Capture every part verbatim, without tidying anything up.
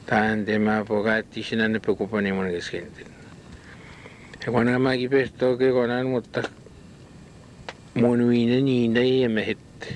Tämän tema pogatti sinä ne pekupani mun keskentin. Ja kun mä mäkin pesto ke konan mutta mun viine niin ei emme hit.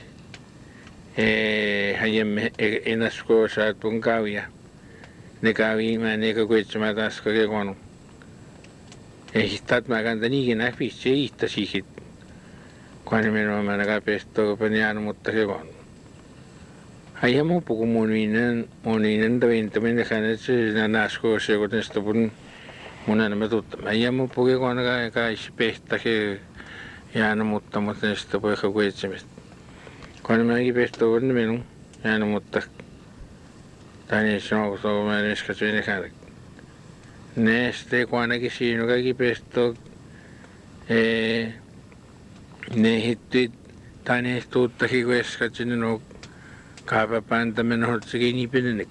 Eh hajemme enasko saatun kavia. Ne kavi mä ne kuitsema taas ke konu. Eh histat mä kantan ikinä pisse ihta sihit. Kun minä mä näkä pesto panian mutta ke konu. Haya mo po kumunin munin tawin tawin kana na nasko se ko testo pun muna na matut haya mo po ko na ka ka ispesta ke ya no mutta mutta testo po ka kuitsemis kun mä ki pesto on menu ya no mutta tani sino so mä neska tsene kana neste kun ki sino ka ki pesto eh ne hitti tani stutta ki kueska tsene no Kapa pantamen hotsiki ni pinenik.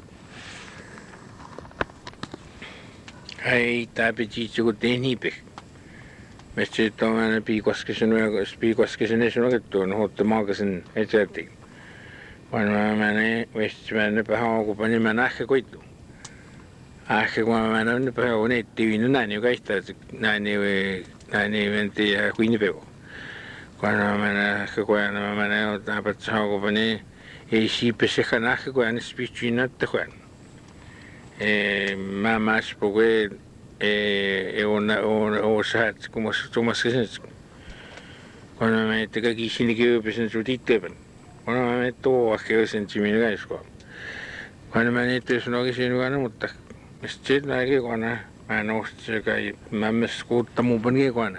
Ai tapi cici ku tehni pe. Mesti tomana pi koskisen ja pi koskisen ne suno kettu no hotte magasin etserti. Kun mä menen Westmanne paha ku pani mä nähke koitu. Ahke kun mä menen paha on ettiin näin jo kaista näin ne näin ne venti ja kuin pego. Kun mä menen kun mä menen ottaa patsaa ku pani ei siipese kanahke kun äänes pichuinatta kun mä mas puhe on on osaat kun mas tumas kesens kun mä mette kaikki sinne köypesen sutittepen kun mä mette tuo köysen timin kaisko kun mä nette sanokin sinne kana mutta mistä näkee kun mä nostin kai mä mes kuutta mun panee kun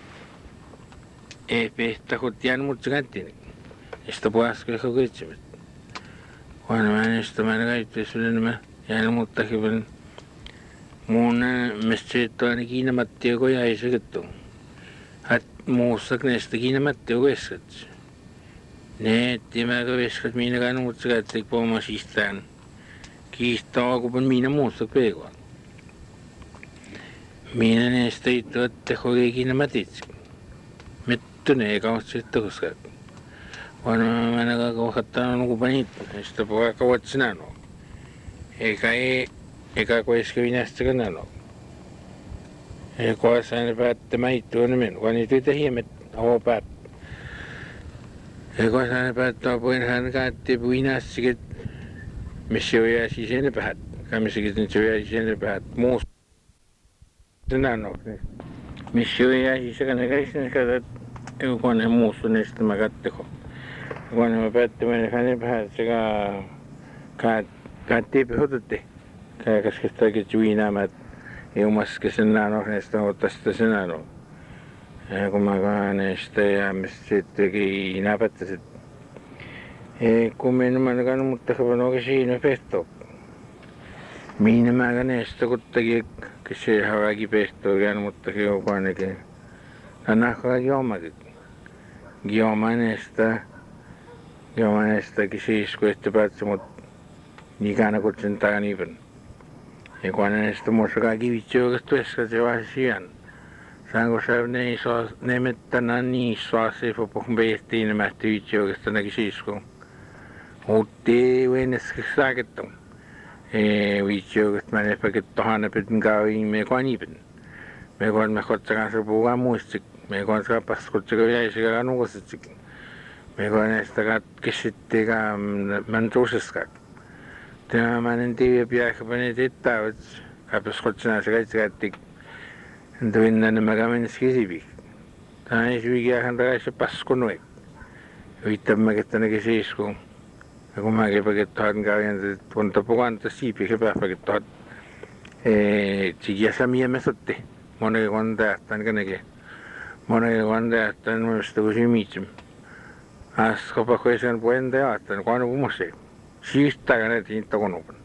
ei pehtä kun tiedän mutta kantin esta puaske koketsimet kun mä näistä mä näin sulle mä jään mutta hyvin mun mistä toinen kiinamatti joka jäi se kettu hat muussa näistä kiinamatti joka eskat ne tiedä kun eskat minä kan mutta kätte pomma sistään kiistaa kun minä muussa peikoa minä näistä itse tehoja kiinamatit mettune kautta koska kun mä näin kohdattaan on kupanit sitä puhua kauat sinä no eikä ei eikä kuiske vinästä kana no ei koassa ne päättämä itse on men kun niitä tehiemet hoo päät ei koassa ne päättää puin hän kaatti vinästäkin missä on jää sisään päät kamissakin nyt se jää sisään päät muus sinä no missä on jää sisään ne käsin katsot ei kun ne muussa niistä mä katteko kun mä päättämään hänen päät sekä kaat kaatti pehotutti käskestäkin juinaamat ei omaske sinä no näistä otasta sinä no ja kun mä kaanesta ja mistä sittenkin napattasit ei kun minä mä näin mutta kun onko siinä pehto minä mä näistä kuttakin se havakin pehto käyn mutta kun ainakin annakkaa jommakin jomma näistä jomma näistäkin siis kun ette päätse mutta nikana kutsun taganipen ja kun näistä muussa kaikki vitsi oikeasti tuossa se vaan sijaan saanko sä ne ei saa ne mettänä niin saa se pohon peestiin nämä vitsi oikeasti näkin siis kun otti venäskä saakettu vitsi oikeasti mä ne paket tohana pidin kauin me konipen me kun me kotsakaan se puhutaan muistik me kun se paskotsakaan jäisikä nukusitsik me kun näistä katkisittikaan mä tuuseskaan tämä mä en tiedä piäkö pani tietää että kapes kotsana se kaikki kätti entä minä nämä kämin skisivi tämä ei syykiähän takaisin paskonui yrittää mä kettänekin siis kun ja kun mäkin pakettohan kävin että punta pukanta siipi se pääpakettohan sikiässä miemesotti monegi kun tähtään kennekin monegi kun tähtään muista kun symitsim as kapakko sen puolta ja että kun on kummosi Siistää ne tinta konupan.